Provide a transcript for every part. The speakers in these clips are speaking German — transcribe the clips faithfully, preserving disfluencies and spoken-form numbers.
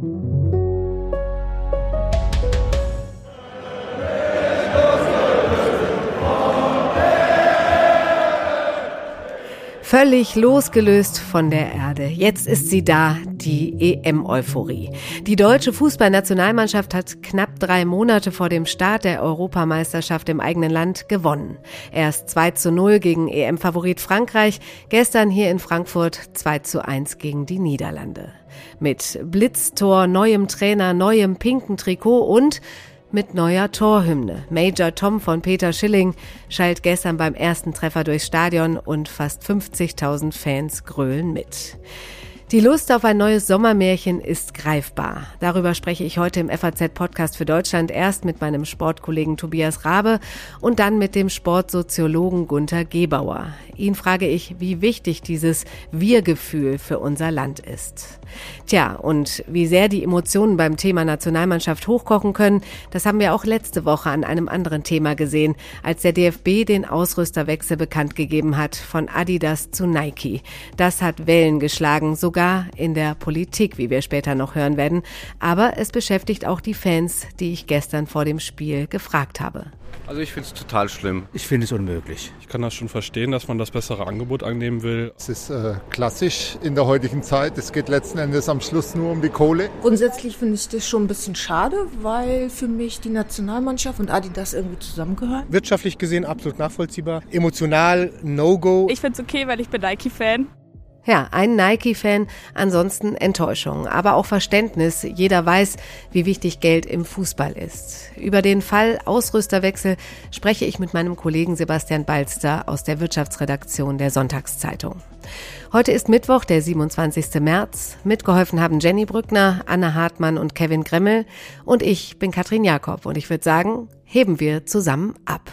Völlig losgelöst von der Erde. Jetzt ist sie da, die E M-Euphorie. Die deutsche Fußballnationalmannschaft hat knapp drei Monate vor dem Start der Europameisterschaft im eigenen Land gewonnen. Erst zwei zu null gegen E M-Favorit Frankreich, gestern hier in Frankfurt zwei zu eins gegen die Niederlande. Mit Blitztor, neuem Trainer, neuem pinken Trikot und mit neuer Torhymne. Major Tom von Peter Schilling schallt gestern beim ersten Treffer durchs Stadion und fast fünfzigtausend Fans grölen mit. Die Lust auf ein neues Sommermärchen ist greifbar. Darüber spreche ich heute im F A Z-Podcast für Deutschland erst mit meinem Sportkollegen Tobias Rabe und dann mit dem Sportsoziologen Gunther Gebauer. Ihn frage ich, wie wichtig dieses Wir-Gefühl für unser Land ist. Tja, und wie sehr die Emotionen beim Thema Nationalmannschaft hochkochen können, das haben wir auch letzte Woche an einem anderen Thema gesehen, als der D F B den Ausrüsterwechsel bekannt gegeben hat von Adidas zu Nike. Das hat Wellen geschlagen, sogar in der Politik, wie wir später noch hören werden. Aber es beschäftigt auch die Fans, die ich gestern vor dem Spiel gefragt habe. Also ich finde es total schlimm. Ich finde es unmöglich. Ich kann das schon verstehen, dass man das bessere Angebot annehmen will. Es ist äh, klassisch in der heutigen Zeit. Es geht letzten Endes am Schluss nur um die Kohle. Grundsätzlich finde ich das schon ein bisschen schade, weil für mich die Nationalmannschaft und Adidas irgendwie zusammengehören. Wirtschaftlich gesehen absolut nachvollziehbar. Emotional No-Go. Ich finde es okay, weil ich bin Nike-Fan. Ja, ein Nike-Fan, ansonsten Enttäuschung, aber auch Verständnis. Jeder weiß, wie wichtig Geld im Fußball ist. Über den Fall Ausrüsterwechsel spreche ich mit meinem Kollegen Sebastian Balster aus der Wirtschaftsredaktion der Sonntagszeitung. Heute ist Mittwoch, der siebenundzwanzigsten März. Mitgeholfen haben Jenny Brückner, Anne Hartmann und Kevin Gremmel. Und ich bin Katrin Jakob und ich würde sagen, heben wir zusammen ab.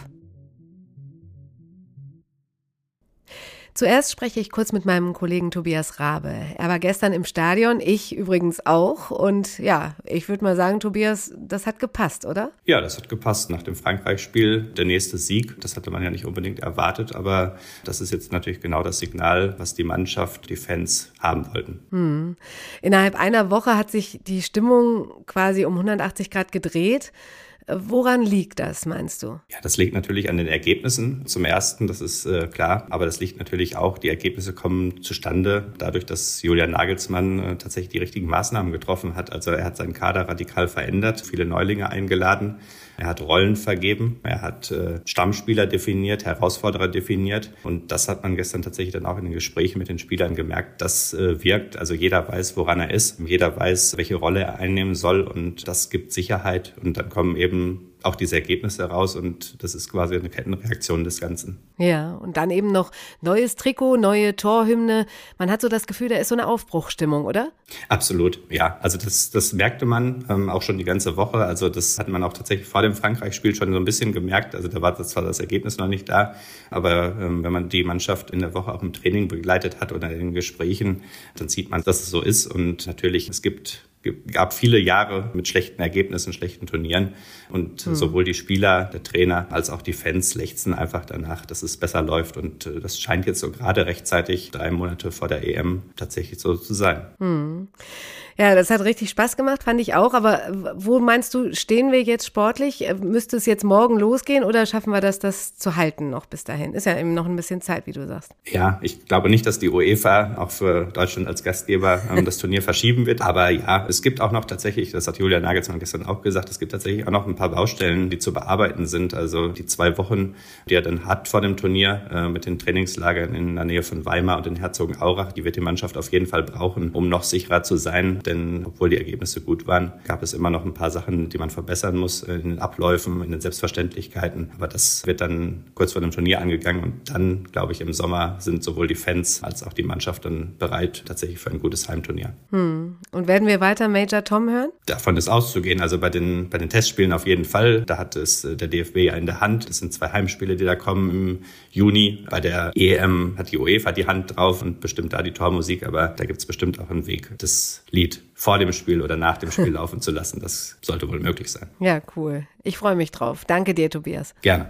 Zuerst spreche ich kurz mit meinem Kollegen Tobias Rabe. Er war gestern im Stadion, ich übrigens auch. Und ja, ich würde mal sagen, Tobias, das hat gepasst, oder? Ja, das hat gepasst. Nach dem Frankreich-Spiel der nächste Sieg. Das hatte man ja nicht unbedingt erwartet. Aber das ist jetzt natürlich genau das Signal, was die Mannschaft, die Fans haben wollten. Hm. Innerhalb einer Woche hat sich die Stimmung quasi um hundertachtzig Grad gedreht. Woran liegt das, meinst du? Ja, das liegt natürlich an den Ergebnissen. Zum Ersten, das ist äh, klar, aber das liegt natürlich auch, die Ergebnisse kommen zustande dadurch, dass Julian Nagelsmann äh, tatsächlich die richtigen Maßnahmen getroffen hat. Also er hat seinen Kader radikal verändert, viele Neulinge eingeladen. Er hat Rollen vergeben, er hat äh, Stammspieler definiert, Herausforderer definiert und das hat man gestern tatsächlich dann auch in den Gesprächen mit den Spielern gemerkt, das äh, wirkt. Also jeder weiß, woran er ist, jeder weiß, welche Rolle er einnehmen soll und das gibt Sicherheit und dann kommen eben auch diese Ergebnisse raus und das ist quasi eine Kettenreaktion des Ganzen. Ja, und dann eben noch neues Trikot, neue Torhymne. Man hat so das Gefühl, da ist so eine Aufbruchstimmung, oder? Absolut, ja. Also das, das merkte man ähm, auch schon die ganze Woche. Also das hat man auch tatsächlich vor dem Frankreich-Spiel schon so ein bisschen gemerkt. Also da war das zwar das Ergebnis noch nicht da, aber ähm, wenn man die Mannschaft in der Woche auch im Training begleitet hat oder in den Gesprächen, dann sieht man, dass es so ist. Und natürlich, es gibt gab viele Jahre mit schlechten Ergebnissen, schlechten Turnieren und mhm. sowohl die Spieler, der Trainer als auch die Fans lechzen einfach danach, dass es besser läuft und das scheint jetzt so gerade rechtzeitig drei Monate vor der E M tatsächlich so zu sein. Mhm. Ja, das hat richtig Spaß gemacht, fand ich auch. Aber wo meinst du, stehen wir jetzt sportlich? Müsste es jetzt morgen losgehen oder schaffen wir das, das zu halten noch bis dahin? Ist ja eben noch ein bisschen Zeit, wie du sagst. Ja, ich glaube nicht, dass die UEFA auch für Deutschland als Gastgeber ähm, das Turnier verschieben wird. Aber ja, es gibt auch noch tatsächlich, das hat Julian Nagelsmann gestern auch gesagt, es gibt tatsächlich auch noch ein paar Baustellen, die zu bearbeiten sind. Also die zwei Wochen, die er dann hat vor dem Turnier äh, mit den Trainingslagern in der Nähe von Weimar und in Herzogenaurach, die wird die Mannschaft auf jeden Fall brauchen, um noch sicherer zu sein. Denn obwohl die Ergebnisse gut waren, gab es immer noch ein paar Sachen, die man verbessern muss in den Abläufen, in den Selbstverständlichkeiten. Aber das wird dann kurz vor dem Turnier angegangen und dann, glaube ich, im Sommer sind sowohl die Fans als auch die Mannschaft dann bereit tatsächlich für ein gutes Heimturnier. Hm. Und werden wir weiter Major Tom hören? Davon ist auszugehen. Also bei den, bei den Testspielen auf jeden Fall. Da hat es der D F B ja in der Hand. Es sind zwei Heimspiele, die da kommen im Juni. Bei der E M hat die UEFA die Hand drauf und bestimmt da die Tormusik. Aber da gibt es bestimmt auch einen Weg, das Lied vor dem Spiel oder nach dem Spiel laufen zu lassen. Das sollte wohl möglich sein. Ja, cool. Ich freue mich drauf. Danke dir, Tobias. Gerne.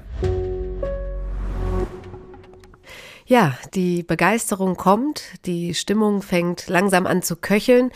Ja, die Begeisterung kommt, die Stimmung fängt langsam an zu köcheln.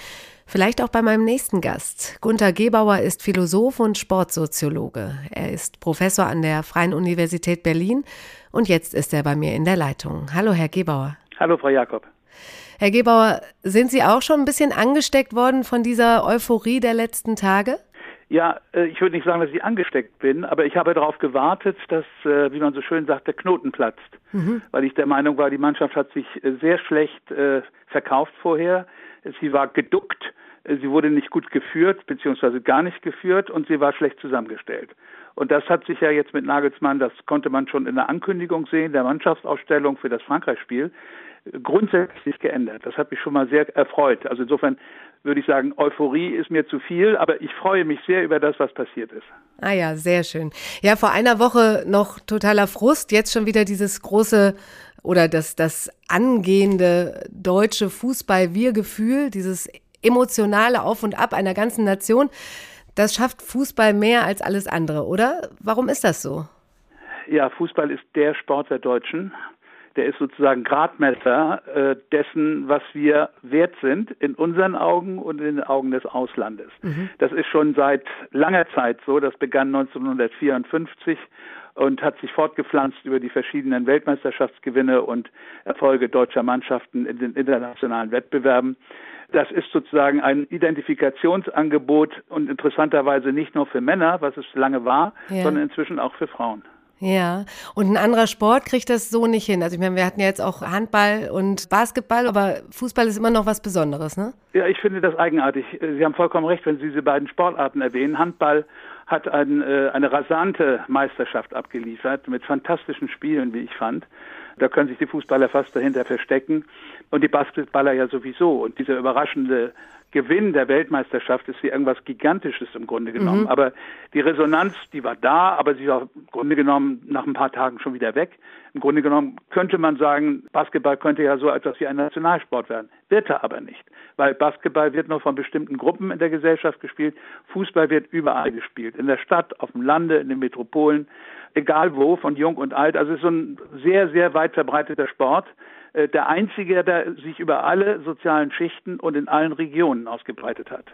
Vielleicht auch bei meinem nächsten Gast. Gunter Gebauer ist Philosoph und Sportsoziologe. Er ist Professor an der Freien Universität Berlin und jetzt ist er bei mir in der Leitung. Hallo, Herr Gebauer. Hallo, Frau Jakob. Herr Gebauer, sind Sie auch schon ein bisschen angesteckt worden von dieser Euphorie der letzten Tage? Ja, ich würde nicht sagen, dass ich angesteckt bin, aber ich habe darauf gewartet, dass, wie man so schön sagt, der Knoten platzt. Mhm. Weil ich der Meinung war, die Mannschaft hat sich sehr schlecht äh, verkauft vorher. Sie war geduckt, sie wurde nicht gut geführt, beziehungsweise gar nicht geführt und sie war schlecht zusammengestellt. Und das hat sich ja jetzt mit Nagelsmann, das konnte man schon in der Ankündigung sehen, der Mannschaftsausstellung für das Frankreich-Spiel, grundsätzlich geändert. Das hat mich schon mal sehr erfreut. Also insofern würde ich sagen, Euphorie ist mir zu viel, aber ich freue mich sehr über das, was passiert ist. Ah ja, sehr schön. Ja, vor einer Woche noch totaler Frust, jetzt schon wieder dieses große oder das, das angehende deutsche Fußball-Wir-Gefühl, dieses emotionale Auf und Ab einer ganzen Nation. Das schafft Fußball mehr als alles andere, oder? Warum ist das so? Ja, Fußball ist der Sport der Deutschen. Der ist sozusagen Gradmesser äh, dessen, was wir wert sind, in unseren Augen und in den Augen des Auslandes. Mhm. Das ist schon seit langer Zeit so. Das begann neunzehnhundertvierundfünfzig und hat sich fortgepflanzt über die verschiedenen Weltmeisterschaftsgewinne und Erfolge deutscher Mannschaften in den internationalen Wettbewerben. Das ist sozusagen ein Identifikationsangebot und interessanterweise nicht nur für Männer, was es lange war, ja, sondern inzwischen auch für Frauen. Ja, und ein anderer Sport kriegt das so nicht hin. Also ich meine, wir hatten ja jetzt auch Handball und Basketball, aber Fußball ist immer noch was Besonderes, ne? Ja, ich finde das eigenartig. Sie haben vollkommen recht, wenn Sie diese beiden Sportarten erwähnen. Handball hat ein, äh, eine rasante Meisterschaft abgeliefert mit fantastischen Spielen, wie ich fand. Da können sich die Fußballer fast dahinter verstecken und die Basketballer ja sowieso. Und dieser überraschende Gewinn der Weltmeisterschaft ist wie irgendwas Gigantisches im Grunde genommen. Mhm. Aber die Resonanz, die war da, aber sie war im Grunde genommen nach ein paar Tagen schon wieder weg. Im Grunde genommen könnte man sagen, Basketball könnte ja so etwas wie ein Nationalsport werden. Wird er aber nicht, weil Basketball wird nur von bestimmten Gruppen in der Gesellschaft gespielt. Fußball wird überall gespielt, in der Stadt, auf dem Lande, in den Metropolen, egal wo, von jung und alt. Also es ist so ein sehr, sehr weit verbreiteter Sport. Der einzige, der sich über alle sozialen Schichten und in allen Regionen ausgebreitet hat.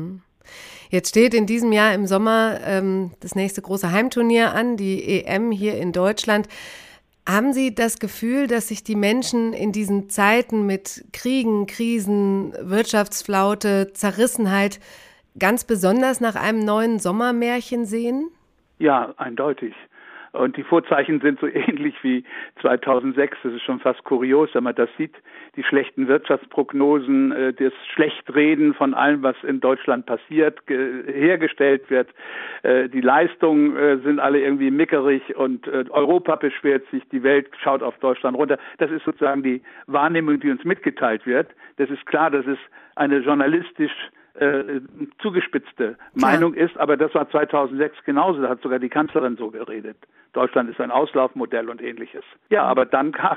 Jetzt steht in diesem Jahr im Sommer ähm, das nächste große Heimturnier an, die E M hier in Deutschland. Haben Sie das Gefühl, dass sich die Menschen in diesen Zeiten mit Kriegen, Krisen, Wirtschaftsflaute, Zerrissenheit ganz besonders nach einem neuen Sommermärchen sehen? Ja, eindeutig. Und die Vorzeichen sind so ähnlich wie zweitausendsechs. Das ist schon fast kurios, wenn man das sieht. Die schlechten Wirtschaftsprognosen, äh, das Schlechtreden von allem, was in Deutschland passiert, ge- hergestellt wird. Äh, die Leistungen äh, sind alle irgendwie mickerig und äh, Europa beschwert sich, die Welt schaut auf Deutschland runter. Das ist sozusagen die Wahrnehmung, die uns mitgeteilt wird. Das ist klar, das ist eine journalistisch Äh, zugespitzte Klar. Meinung ist, aber das war zweitausendsechs genauso, da hat sogar die Kanzlerin so geredet. Deutschland ist ein Auslaufmodell und ähnliches. Ja, aber dann kam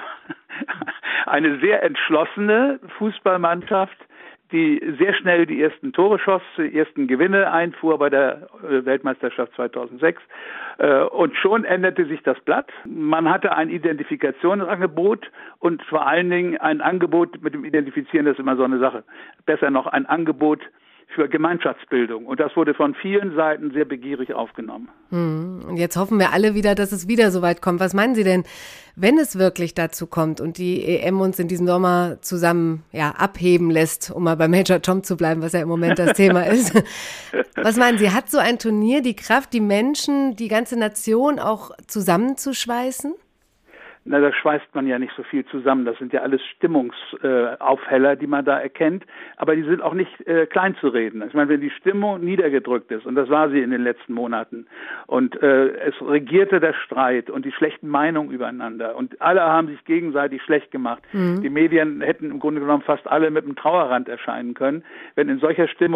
eine sehr entschlossene Fußballmannschaft, die sehr schnell die ersten Tore schoss, die ersten Gewinne einfuhr bei der Weltmeisterschaft zweitausendsechs. Und schon änderte sich das Blatt. Man hatte ein Identifikationsangebot und vor allen Dingen ein Angebot, mit dem Identifizieren, das ist immer so eine Sache, besser noch ein Angebot für Gemeinschaftsbildung. Und das wurde von vielen Seiten sehr begierig aufgenommen. Hm. Und jetzt hoffen wir alle wieder, dass es wieder so weit kommt. Was meinen Sie denn, wenn es wirklich dazu kommt und die E M uns in diesem Sommer zusammen ja, abheben lässt, um mal bei Major Tom zu bleiben, was ja im Moment das Thema ist. Was meinen Sie, hat so ein Turnier die Kraft, die Menschen, die ganze Nation auch zusammenzuschweißen? Na, da schweißt man ja nicht so viel zusammen. Das sind ja alles Stimmungsaufheller, äh, die man da erkennt. Aber die sind auch nicht äh, klein zu reden. Ich meine, wenn die Stimmung niedergedrückt ist, und das war sie in den letzten Monaten, und äh, es regierte der Streit und die schlechten Meinungen übereinander, und alle haben sich gegenseitig schlecht gemacht. Mhm. Die Medien hätten im Grunde genommen fast alle mit einem Trauerrand erscheinen können. Wenn in solcher Stimmung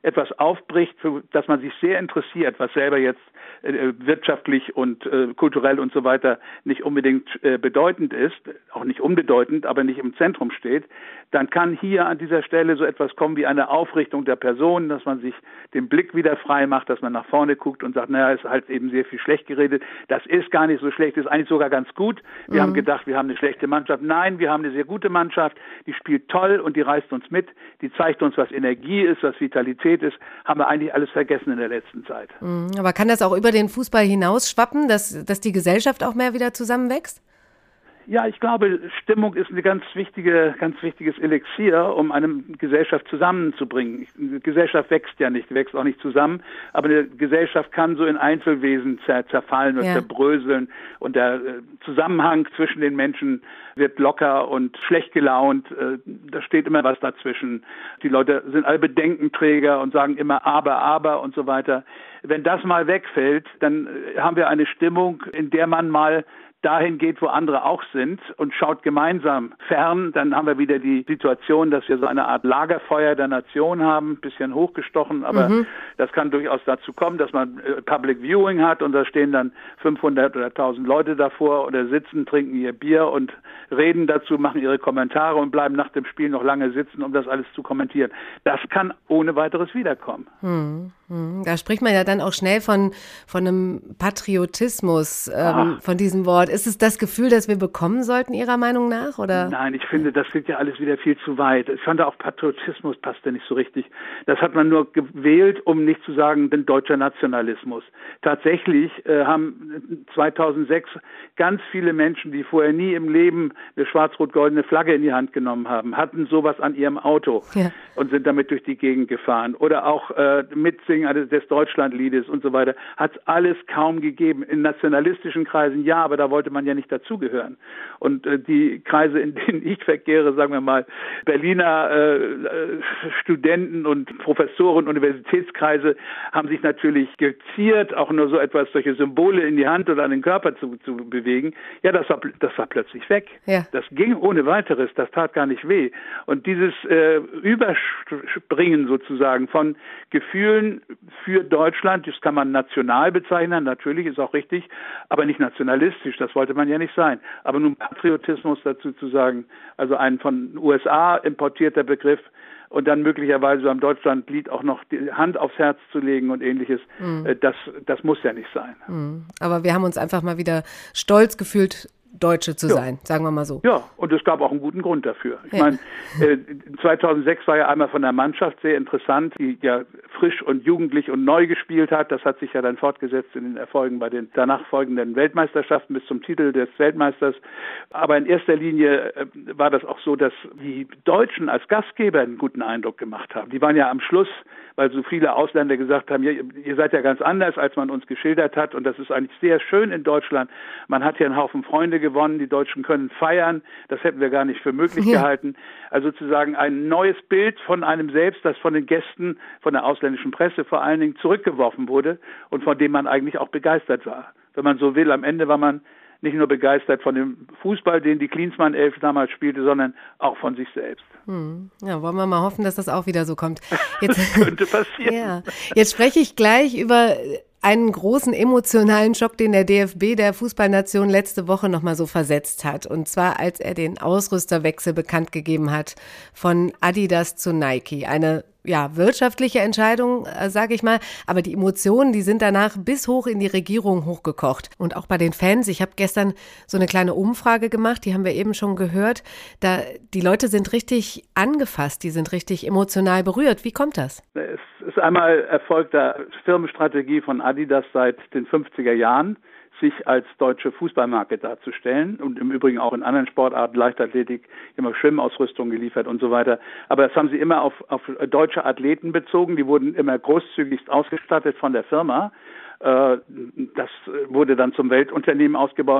etwas aufbricht, für das man sich sehr interessiert, was selber jetzt äh, wirtschaftlich und äh, kulturell und so weiter nicht unbedingt äh, bedeutend ist, auch nicht unbedeutend, aber nicht im Zentrum steht, dann kann hier an dieser Stelle so etwas kommen wie eine Aufrichtung der Person, dass man sich den Blick wieder frei macht, dass man nach vorne guckt und sagt, naja, ist halt eben sehr viel schlecht geredet. Das ist gar nicht so schlecht, ist eigentlich sogar ganz gut. Wir mhm. haben gedacht, wir haben eine schlechte Mannschaft. Nein, wir haben eine sehr gute Mannschaft, die spielt toll und die reißt uns mit, die zeigt uns, was Energie ist, was Vitalität ist, haben wir eigentlich alles vergessen in der letzten Zeit. Mhm. Aber kann das auch über den Fußball hinaus schwappen, dass, dass die Gesellschaft auch mehr wieder zusammenwächst? Ja, ich glaube, Stimmung ist ein ganz wichtige, ganz wichtiges Elixier, um eine Gesellschaft zusammenzubringen. Eine Gesellschaft wächst ja nicht, wächst auch nicht zusammen, aber eine Gesellschaft kann so in Einzelwesen zer- zerfallen und ja. zerbröseln und der Zusammenhang zwischen den Menschen wird locker und schlecht gelaunt. Da steht immer was dazwischen. Die Leute sind alle Bedenkenträger und sagen immer aber, aber und so weiter. Wenn das mal wegfällt, dann haben wir eine Stimmung, in der man mal dahin geht, wo andere auch sind und schaut gemeinsam fern, dann haben wir wieder die Situation, dass wir so eine Art Lagerfeuer der Nation haben, ein bisschen hochgestochen, aber mhm. das kann durchaus dazu kommen, dass man Public Viewing hat und da stehen dann fünfhundert oder tausend Leute davor oder sitzen, trinken ihr Bier und reden dazu, machen ihre Kommentare und bleiben nach dem Spiel noch lange sitzen, um das alles zu kommentieren. Das kann ohne weiteres wiederkommen. Mhm. Da spricht man ja dann auch schnell von, von einem Patriotismus, ähm, von diesem Wort. Ist es das Gefühl, das wir bekommen sollten, Ihrer Meinung nach? Oder? Nein, ich finde, das geht ja alles wieder viel zu weit. Ich fand auch Patriotismus passt ja nicht so richtig. Das hat man nur gewählt, um nicht zu sagen, den deutscher Nationalismus. Tatsächlich äh, haben zweitausendsechs ganz viele Menschen, die vorher nie im Leben eine schwarz-rot-goldene Flagge in die Hand genommen haben, hatten sowas an ihrem Auto ja. und sind damit durch die Gegend gefahren. Oder auch äh, mitsingen des Deutschlandliedes und so weiter, hat es alles kaum gegeben. In nationalistischen Kreisen ja, aber da wollte man ja nicht dazugehören. Und äh, die Kreise, in denen ich verkehre, sagen wir mal, Berliner äh, Studenten und Professoren, Universitätskreise, haben sich natürlich geziert, auch nur so etwas, solche Symbole in die Hand oder an den Körper zu, zu bewegen. Ja, das war, das war plötzlich weg. Ja. Das ging ohne weiteres, das tat gar nicht weh. Und dieses äh, Überspringen sozusagen von Gefühlen für Deutschland, das kann man national bezeichnen, natürlich ist auch richtig, aber nicht nationalistisch, das wollte man ja nicht sein. Aber nun Patriotismus dazu zu sagen, also ein von den U S A importierter Begriff und dann möglicherweise beim Deutschlandlied auch noch die Hand aufs Herz zu legen und ähnliches, mhm. das, das muss ja nicht sein. Mhm. Aber wir haben uns einfach mal wieder stolz gefühlt, Deutsche zu ja. sein, sagen wir mal so. Ja, und es gab auch einen guten Grund dafür. Ich ja. meine, äh, zweitausendsechs war ja einmal von der Mannschaft sehr interessant, die ja frisch und jugendlich und neu gespielt hat. Das hat sich ja dann fortgesetzt in den Erfolgen bei den danach folgenden Weltmeisterschaften bis zum Titel des Weltmeisters. Aber in erster Linie äh, war das auch so, dass die Deutschen als Gastgeber einen guten Eindruck gemacht haben. Die waren ja am Schluss, weil so viele Ausländer gesagt haben, ihr, ihr seid ja ganz anders, als man uns geschildert hat. Und das ist eigentlich sehr schön in Deutschland. Man hat hier einen Haufen Freunde gewonnen, die Deutschen können feiern, das hätten wir gar nicht für möglich ja. gehalten. Also sozusagen ein neues Bild von einem selbst, das von den Gästen, von der ausländischen Presse vor allen Dingen zurückgeworfen wurde und von dem man eigentlich auch begeistert war. Wenn man so will, am Ende war man nicht nur begeistert von dem Fußball, den die Klinsmann-Elf damals spielte, sondern auch von sich selbst. Hm. Ja, wollen wir mal hoffen, dass das auch wieder so kommt. Jetzt, das könnte passieren. Ja. Jetzt spreche ich gleich über einen großen emotionalen Schock, den der D F B der Fußballnation letzte Woche nochmal so versetzt hat. Und zwar, als er den Ausrüsterwechsel bekannt gegeben hat von Adidas zu Nike. Eine ja, wirtschaftliche Entscheidung, äh, sage ich mal. Aber die Emotionen, die sind danach bis hoch in die Regierung hochgekocht. Und auch bei den Fans. Ich habe gestern so eine kleine Umfrage gemacht, die haben wir eben schon gehört. Da, die Leute sind richtig angefasst, die sind richtig emotional berührt. Wie kommt das? Es ist einmal Erfolg der Firmenstrategie von Adidas seit den fünfziger Jahren, sich als deutsche Fußballmarke darzustellen und im Übrigen auch in anderen Sportarten, Leichtathletik, immer Schwimmausrüstung geliefert und so weiter. Aber das haben sie immer auf, auf deutsche Athleten bezogen, die wurden immer großzügigst ausgestattet von der Firma. Das wurde dann zum Weltunternehmen ausgebaut.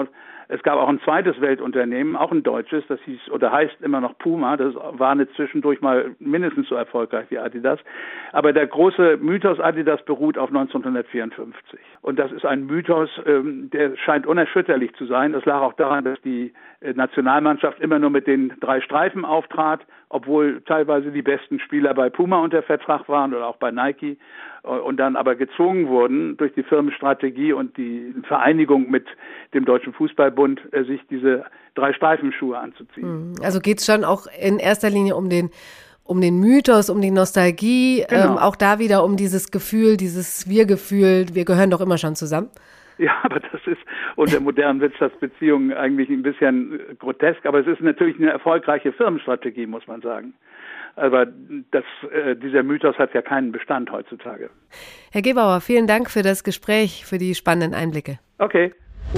Es gab auch ein zweites Weltunternehmen, auch ein deutsches, das hieß oder heißt immer noch Puma. Das war nicht zwischendurch mal mindestens so erfolgreich wie Adidas. Aber der große Mythos Adidas beruht auf neunzehnhundertvierundfünfzig. Und das ist ein Mythos, ähm, der scheint unerschütterlich zu sein. Das lag auch daran, dass die äh, Nationalmannschaft immer nur mit den drei Streifen auftrat, obwohl teilweise die besten Spieler bei Puma unter Vertrag waren oder auch bei Nike. Und dann aber gezwungen wurden, durch die Firmenstrategie und die Vereinigung mit dem Deutschen Fußballbund, sich diese drei Streifenschuhe anzuziehen. Also geht es schon auch in erster Linie um den, um den Mythos, um die Nostalgie, genau. ähm, auch da wieder um dieses Gefühl, dieses Wir-Gefühl, wir gehören doch immer schon zusammen? Ja, aber das ist unter modernen Wirtschaftsbeziehungen eigentlich ein bisschen grotesk, aber es ist natürlich eine erfolgreiche Firmenstrategie, muss man sagen. Aber das, äh, dieser Mythos hat ja keinen Bestand heutzutage. Herr Gebauer, vielen Dank für das Gespräch, für die spannenden Einblicke. Okay.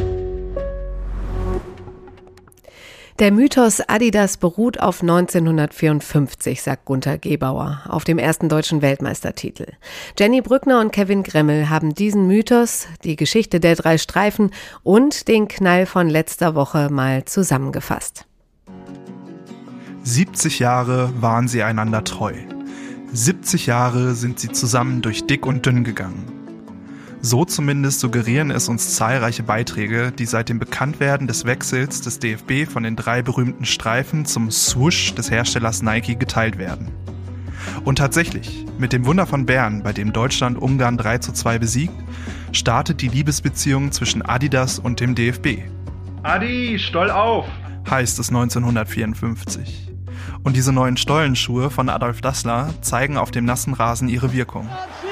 Der Mythos Adidas beruht auf neunzehnhundertvierundfünfzig, sagt Gunter Gebauer, auf dem ersten deutschen Weltmeistertitel. Jenny Brückner und Kevin Gremmel haben diesen Mythos, die Geschichte der drei Streifen und den Knall von letzter Woche mal zusammengefasst. siebzig Jahre waren sie einander treu. siebzig Jahre sind sie zusammen durch dick und dünn gegangen. So zumindest suggerieren es uns zahlreiche Beiträge, die seit dem Bekanntwerden des Wechsels des D F B von den drei berühmten Streifen zum Swoosh des Herstellers Nike geteilt werden. Und tatsächlich, mit dem Wunder von Bern, bei dem Deutschland Ungarn drei zu zwei besiegt, startet die Liebesbeziehung zwischen Adidas und dem D F B. Adi, Stoll auf! Heißt es neunzehnhundertvierundfünfzig. Und diese neuen Stollenschuhe von Adolf Dassler zeigen auf dem nassen Rasen ihre Wirkung.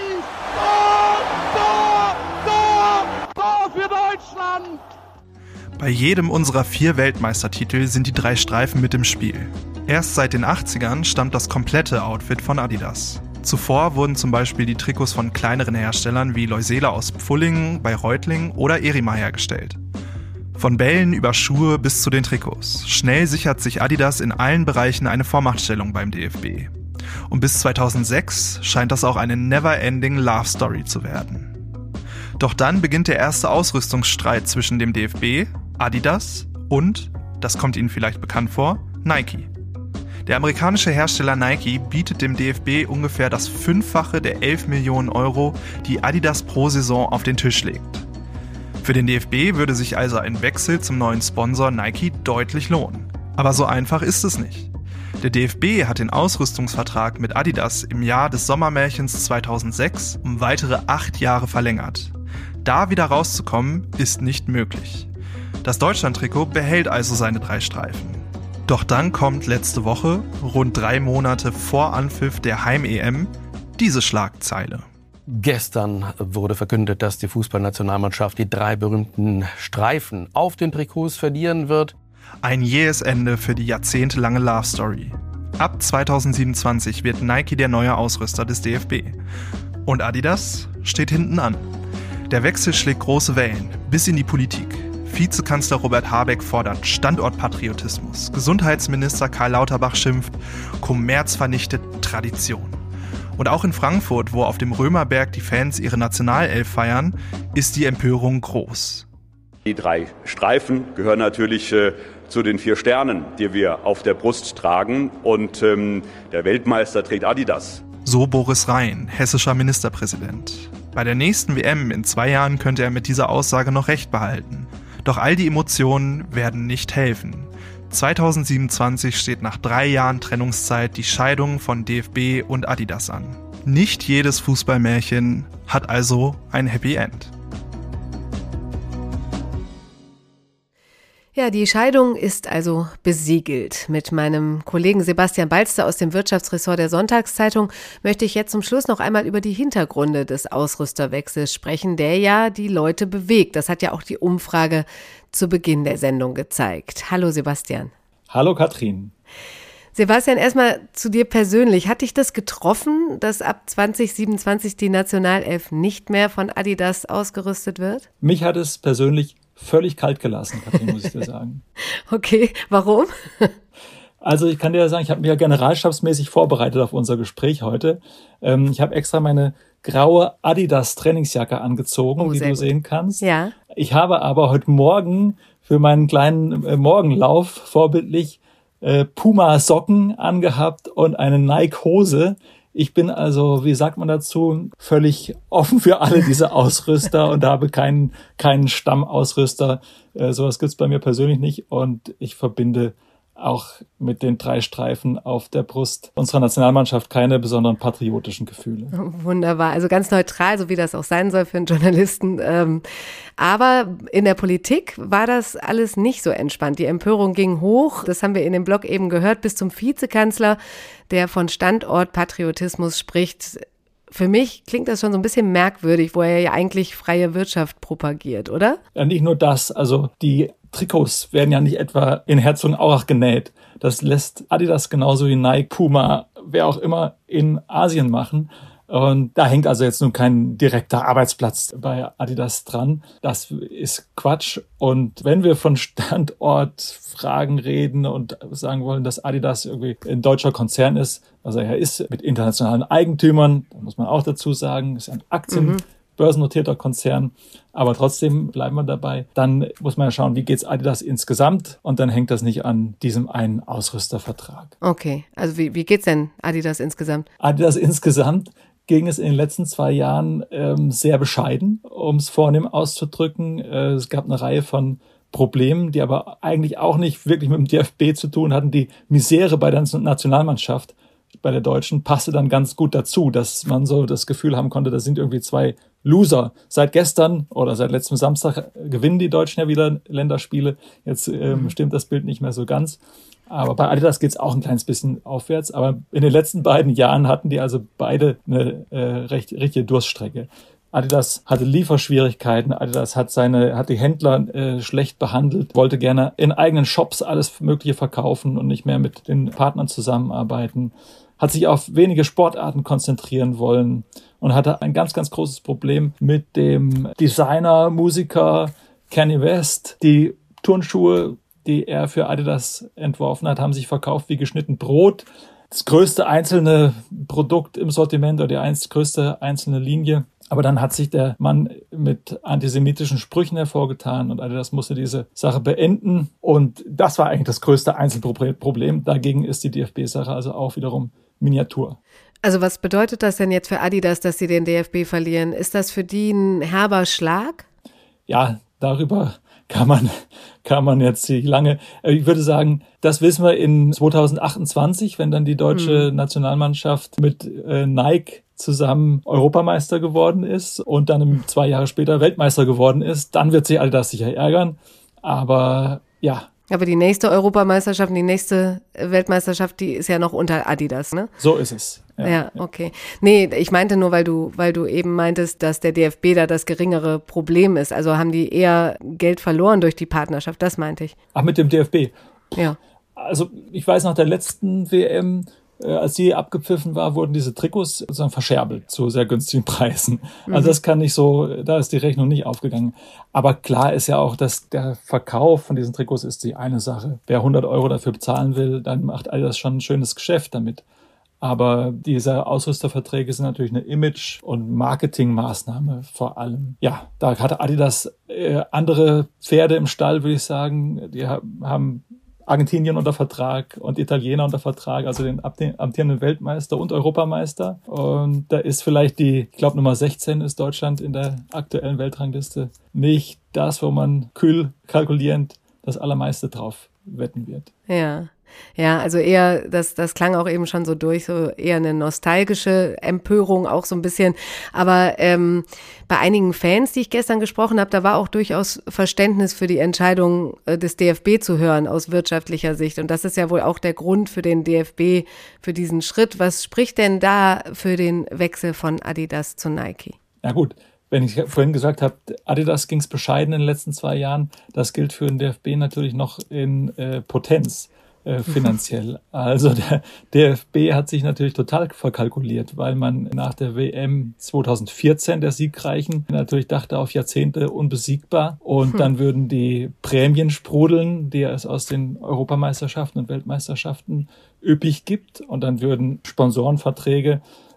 Für Deutschland! Bei jedem unserer vier Weltmeistertitel sind die drei Streifen mit im Spiel. Erst seit den achtzigern stammt das komplette Outfit von Adidas. Zuvor wurden zum Beispiel die Trikots von kleineren Herstellern wie Loisela aus Pfullingen bei Reutling oder Erima hergestellt. Von Bällen über Schuhe bis zu den Trikots. Schnell sichert sich Adidas in allen Bereichen eine Vormachtstellung beim D F B. Und bis zweitausendsechs scheint das auch eine never-ending Love Story zu werden. Doch dann beginnt der erste Ausrüstungsstreit zwischen dem D F B, Adidas und, das kommt Ihnen vielleicht bekannt vor, Nike. Der amerikanische Hersteller Nike bietet dem D F B ungefähr das Fünffache der elf Millionen Euro, die Adidas pro Saison auf den Tisch legt. Für den D F B würde sich also ein Wechsel zum neuen Sponsor Nike deutlich lohnen. Aber so einfach ist es nicht. Der D F B hat den Ausrüstungsvertrag mit Adidas im Jahr des Sommermärchens zweitausendsechs um weitere acht Jahre verlängert. Da wieder rauszukommen, ist nicht möglich. Das Deutschland-Trikot behält also seine drei Streifen. Doch dann kommt letzte Woche, rund drei Monate vor Anpfiff der Heim-E M, diese Schlagzeile. Gestern wurde verkündet, dass die Fußballnationalmannschaft die drei berühmten Streifen auf den Trikots verlieren wird. Ein jähes Ende für die jahrzehntelange Love Story. Ab zweitausendsiebenundzwanzig wird Nike der neue Ausrüster des D F B. Und Adidas steht hinten an. Der Wechsel schlägt große Wellen, bis in die Politik. Vizekanzler Robert Habeck fordert Standortpatriotismus. Gesundheitsminister Karl Lauterbach schimpft, Kommerz vernichtet Tradition. Und auch in Frankfurt, wo auf dem Römerberg die Fans ihre Nationalelf feiern, ist die Empörung groß. Die drei Streifen gehören natürlich äh, zu den vier Sternen, die wir auf der Brust tragen. Und ähm, der Weltmeister trägt Adidas. So Boris Rhein, hessischer Ministerpräsident. Bei der nächsten W M in zwei Jahren könnte er mit dieser Aussage noch recht behalten. Doch all die Emotionen werden nicht helfen. zweitausendsiebenundzwanzig steht nach drei Jahren Trennungszeit die Scheidung von D F B und Adidas an. Nicht jedes Fußballmärchen hat also ein Happy End. Ja, die Scheidung ist also besiegelt. Mit meinem Kollegen Sebastian Balster aus dem Wirtschaftsressort der Sonntagszeitung möchte ich jetzt zum Schluss noch einmal über die Hintergründe des Ausrüsterwechsels sprechen, der ja die Leute bewegt. Das hat ja auch die Umfrage zu Beginn der Sendung gezeigt. Hallo Sebastian. Hallo Katrin. Sebastian, erstmal zu dir persönlich. Hat dich das getroffen, dass ab zwanzig siebenundzwanzig die Nationalelf nicht mehr von Adidas ausgerüstet wird? Mich hat es persönlich völlig kalt gelassen, Katrin, muss ich dir sagen. Okay, warum? Also ich kann dir sagen, ich habe mich ja generalstabsmäßig vorbereitet auf unser Gespräch heute. Ähm, ich habe extra meine graue Adidas-Trainingsjacke angezogen, oh, die du gut. sehen kannst. Ja. Ich habe aber heute Morgen für meinen kleinen äh, Morgenlauf vorbildlich äh, Puma-Socken angehabt und eine Nike-Hose. Ich bin also, wie sagt man dazu, völlig offen für alle diese Ausrüster und habe keinen keinen Stammausrüster. Äh, sowas gibt's bei mir persönlich nicht und ich verbinde auch mit den drei Streifen auf der Brust unserer Nationalmannschaft keine besonderen patriotischen Gefühle. Wunderbar, also ganz neutral, so wie das auch sein soll für einen Journalisten. Aber in der Politik war das alles nicht so entspannt. Die Empörung ging hoch, das haben wir in dem Blog eben gehört, bis zum Vizekanzler, der von Standortpatriotismus spricht. Für mich klingt das schon so ein bisschen merkwürdig, wo er ja eigentlich freie Wirtschaft propagiert, oder? Ja, nicht nur das, also die Trikots werden ja nicht etwa in Herzogenaurach genäht. Das lässt Adidas genauso wie Nike, Puma, wer auch immer in Asien machen. Und da hängt also jetzt nun kein direkter Arbeitsplatz bei Adidas dran. Das ist Quatsch. Und wenn wir von Standortfragen reden und sagen wollen, dass Adidas irgendwie ein deutscher Konzern ist, also er ist mit internationalen Eigentümern, da muss man auch dazu sagen, ist ein Aktien- mhm. börsennotierter Konzern, aber trotzdem bleiben wir dabei. Dann muss man ja schauen, wie geht's Adidas insgesamt und dann hängt das nicht an diesem einen Ausrüstervertrag. Okay, also wie, wie geht's denn Adidas insgesamt? Adidas insgesamt ging es in den letzten zwei Jahren ähm, sehr bescheiden, um es vornehm auszudrücken. Äh, es gab eine Reihe von Problemen, die aber eigentlich auch nicht wirklich mit dem D F B zu tun hatten. Die Misere bei der Nationalmannschaft, bei der Deutschen, passte dann ganz gut dazu, dass man so das Gefühl haben konnte, das sind irgendwie zwei Loser. Seit gestern oder seit letztem Samstag gewinnen die Deutschen ja wieder Länderspiele. Jetzt ähm, stimmt das Bild nicht mehr so ganz. Aber bei Adidas geht es auch ein kleines bisschen aufwärts. Aber in den letzten beiden Jahren hatten die also beide eine äh, recht, richtige Durststrecke. Adidas hatte Lieferschwierigkeiten. Adidas hat seine, hat die Händler äh, schlecht behandelt, wollte gerne in eigenen Shops alles Mögliche verkaufen und nicht mehr mit den Partnern zusammenarbeiten. Hat sich auf wenige Sportarten konzentrieren wollen und hatte ein ganz, ganz großes Problem mit dem Designer, Musiker Kanye West. Die Turnschuhe, die er für Adidas entworfen hat, haben sich verkauft wie geschnitten Brot. Das größte einzelne Produkt im Sortiment oder die einst größte einzelne Linie. Aber dann hat sich der Mann mit antisemitischen Sprüchen hervorgetan und Adidas musste diese Sache beenden. Und das war eigentlich das größte Einzelproblem. Dagegen ist die D F B-Sache also auch wiederum Miniatur. Also was bedeutet das denn jetzt für Adidas, dass sie den D F B verlieren? Ist das für die ein herber Schlag? Ja, darüber kann man, kann man jetzt nicht lange. Ich würde sagen, das wissen wir in zwanzig achtundzwanzig, wenn dann die deutsche hm. Nationalmannschaft mit äh, Nike zusammen Europameister geworden ist und dann zwei Jahre später Weltmeister geworden ist. Dann wird sich Adidas sicher ärgern. Aber ja. Aber die nächste Europameisterschaft, die nächste Weltmeisterschaft, die ist ja noch unter Adidas, ne? So ist es. Ja, ja, okay. Nee, ich meinte nur, weil du, weil du eben meintest, dass der D F B da das geringere Problem ist. Also haben die eher Geld verloren durch die Partnerschaft, das meinte ich. Ach, mit dem D F B? Ja. Also ich weiß, nach der letzten W M, äh, als die abgepfiffen war, wurden diese Trikots sozusagen verscherbelt zu sehr günstigen Preisen. Mhm. Also das kann nicht so, da ist die Rechnung nicht aufgegangen. Aber klar ist ja auch, dass der Verkauf von diesen Trikots ist die eine Sache. Wer hundert Euro dafür bezahlen will, dann macht all das schon ein schönes Geschäft damit. Aber diese Ausrüsterverträge sind natürlich eine Image- und Marketingmaßnahme vor allem. Ja, da hatte Adidas äh, andere Pferde im Stall, würde ich sagen. Die haben Argentinien unter Vertrag und Italiener unter Vertrag, also den amtierenden Weltmeister und Europameister. Und da ist vielleicht die, ich glaube Nummer sechzehn ist Deutschland in der aktuellen Weltrangliste, nicht das, wo man kühl kalkulierend das Allermeiste drauf wetten wird. Ja. Ja, also eher, das, das klang auch eben schon so durch, so eher eine nostalgische Empörung auch so ein bisschen. Aber ähm, bei einigen Fans, die ich gestern gesprochen habe, da war auch durchaus Verständnis für die Entscheidung äh, des D F B zu hören aus wirtschaftlicher Sicht. Und das ist ja wohl auch der Grund für den D F B, für diesen Schritt. Was spricht denn da für den Wechsel von Adidas zu Nike? Ja gut. Wenn ich vorhin gesagt habe, Adidas ging es bescheiden in den letzten zwei Jahren, das gilt für den D F B natürlich noch in äh, Potenz. Äh, finanziell. Also der D F B hat sich natürlich total verkalkuliert, weil man nach der W M zwanzig vierzehn, der siegreichen, natürlich dachte auf Jahrzehnte unbesiegbar und hm. dann würden die Prämien sprudeln, die es aus den Europameisterschaften und Weltmeisterschaften üppig gibt und dann würden Sponsorenverträge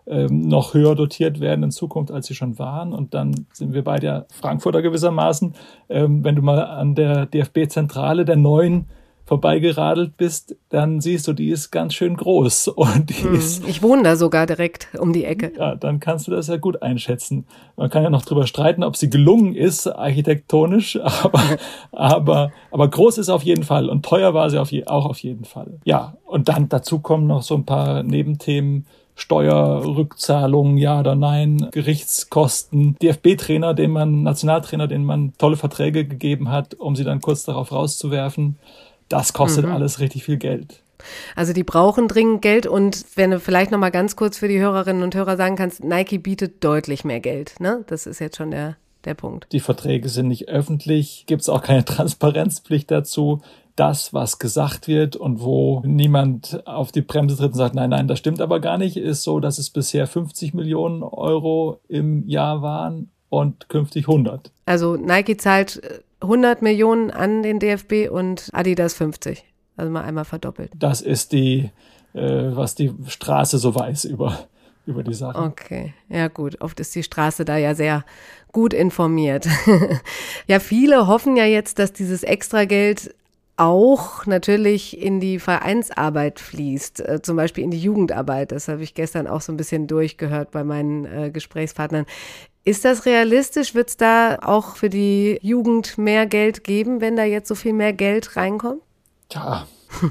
ähm, noch höher dotiert werden in Zukunft, als sie schon waren. Und dann sind wir bei der Frankfurter gewissermaßen. Ähm, wenn du mal an der D F B-Zentrale der neuen vorbeigeradelt bist, dann siehst du, die ist ganz schön groß. Und die hm, ist, ich wohne da sogar direkt um die Ecke. Ja, dann kannst du das ja gut einschätzen. Man kann ja noch drüber streiten, ob sie gelungen ist, architektonisch, aber, aber, aber groß ist auf jeden Fall und teuer war sie auf je, auch auf jeden Fall. Ja, und dann dazu kommen noch so ein paar Nebenthemen, Steuerrückzahlungen, ja oder nein, Gerichtskosten, D F B-Trainer, den man, Nationaltrainer, denen man tolle Verträge gegeben hat, um sie dann kurz darauf rauszuwerfen. Das kostet mhm. alles richtig viel Geld. Also die brauchen dringend Geld und wenn du vielleicht noch mal ganz kurz für die Hörerinnen und Hörer sagen kannst, Nike bietet deutlich mehr Geld, ne? Das ist jetzt schon der, der Punkt. Die Verträge sind nicht öffentlich, gibt es auch keine Transparenzpflicht dazu. Das, was gesagt wird und wo niemand auf die Bremse tritt und sagt, nein, nein, das stimmt aber gar nicht, ist so, dass es bisher fünfzig Millionen Euro im Jahr waren und künftig hundert. Also Nike zahlt hundert Millionen an den D F B und Adidas fünfzig. Also mal einmal verdoppelt. Das ist die, äh, was die Straße so weiß über, über die Sache. Okay, ja gut. Oft ist die Straße da ja sehr gut informiert. Ja, viele hoffen ja jetzt, dass dieses Extrageld auch natürlich in die Vereinsarbeit fließt, äh, zum Beispiel in die Jugendarbeit. Das habe ich gestern auch so ein bisschen durchgehört bei meinen äh, Gesprächspartnern. Ist das realistisch? Wird es da auch für die Jugend mehr Geld geben, wenn da jetzt so viel mehr Geld reinkommt? Tja,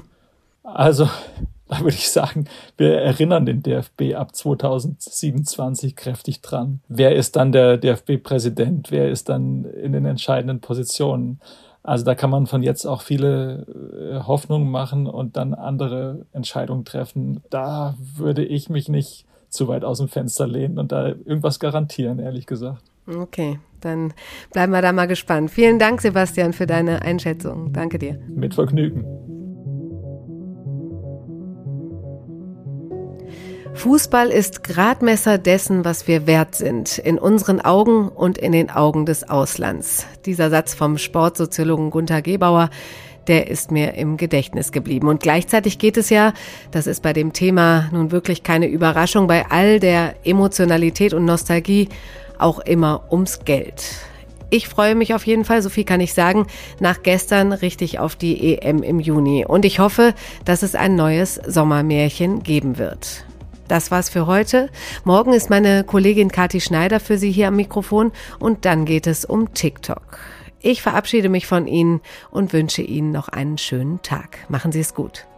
also da würde ich sagen, wir erinnern den D F B ab zweitausendsiebenundzwanzig kräftig dran. Wer ist dann der D F B-Präsident? Wer ist dann in den entscheidenden Positionen? Also da kann man von jetzt auch viele äh, Hoffnungen machen und dann andere Entscheidungen treffen. Da würde ich mich nicht zu weit aus dem Fenster lehnen und da irgendwas garantieren, ehrlich gesagt. Okay, dann bleiben wir da mal gespannt. Vielen Dank, Sebastian, für deine Einschätzung. Danke dir. Mit Vergnügen. Fußball ist Gradmesser dessen, was wir wert sind, in unseren Augen und in den Augen des Auslands. Dieser Satz vom Sportsoziologen Gunther Gebauer, der ist mir im Gedächtnis geblieben. Und gleichzeitig geht es ja, das ist bei dem Thema nun wirklich keine Überraschung, bei all der Emotionalität und Nostalgie auch immer ums Geld. Ich freue mich auf jeden Fall, so viel kann ich sagen, nach gestern richtig auf die E M im Juni. Und ich hoffe, dass es ein neues Sommermärchen geben wird. Das war's für heute. Morgen ist meine Kollegin Kathi Schneider für Sie hier am Mikrofon und dann geht es um TikTok. Ich verabschiede mich von Ihnen und wünsche Ihnen noch einen schönen Tag. Machen Sie es gut.